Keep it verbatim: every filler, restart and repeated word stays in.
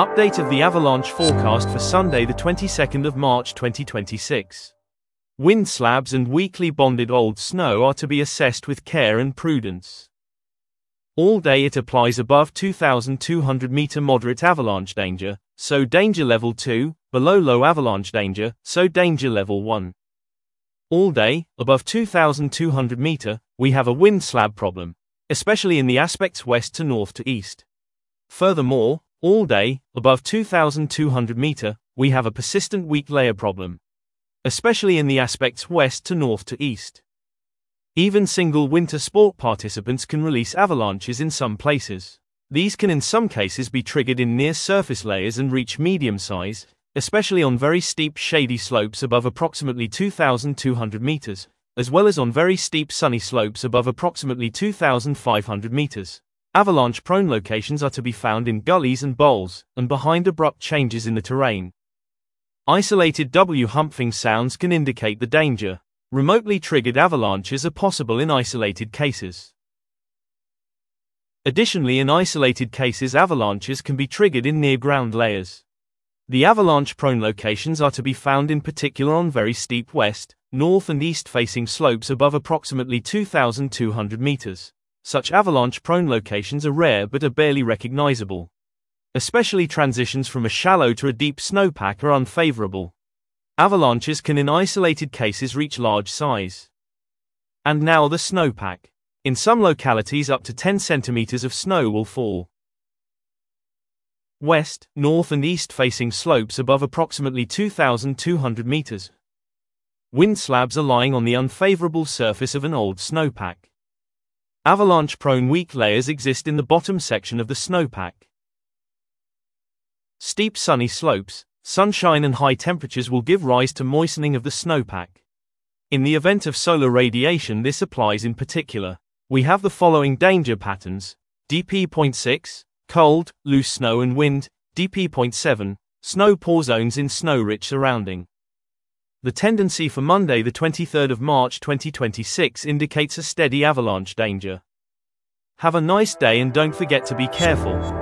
Update of the avalanche forecast for Sunday the twenty-second of March twenty twenty-six. Wind slabs and weakly bonded old snow are to be assessed with care and prudence. All day it applies above two thousand two hundred meter moderate avalanche danger, so danger level two, below low avalanche danger, so danger level one. All day, above two thousand two hundred meter, we have a wind slab problem, especially in the aspects west to north to east. Furthermore, all day, above two thousand two hundred meter, we have a persistent weak layer problem, especially in the aspects west to north to east. Even single winter sport participants can release avalanches in some places. These can in some cases be triggered in near surface layers and reach medium size, especially on very steep shady slopes above approximately two thousand two hundred meters, as well as on very steep sunny slopes above approximately two thousand five hundred meters. Avalanche-prone locations are to be found in gullies and bowls, and behind abrupt changes in the terrain. Isolated W-humping sounds can indicate the danger. Remotely triggered avalanches are possible in isolated cases. Additionally, in isolated cases, avalanches can be triggered in near-ground layers. The avalanche-prone locations are to be found in particular on very steep west, north and east-facing slopes above approximately two thousand two hundred meters. Such avalanche-prone locations are rare but are barely recognizable. Especially transitions from a shallow to a deep snowpack are unfavorable. Avalanches can in isolated cases reach large size. And now the snowpack. In some localities up to ten centimeters of snow will fall. West, north and east-facing slopes above approximately two thousand two hundred meters. Wind slabs are lying on the unfavorable surface of an old snowpack. Avalanche-prone weak layers exist in the bottom section of the snowpack. Steep sunny slopes, sunshine and high temperatures will give rise to moistening of the snowpack. In the event of solar radiation, this applies in particular. We have the following danger patterns: D P zero point six, cold, loose snow and wind; D P zero point seven, snow pore zones in snow-rich surrounding. The tendency for Monday the twenty-third of March twenty twenty-six indicates a steady avalanche danger. Have a nice day and don't forget to be careful.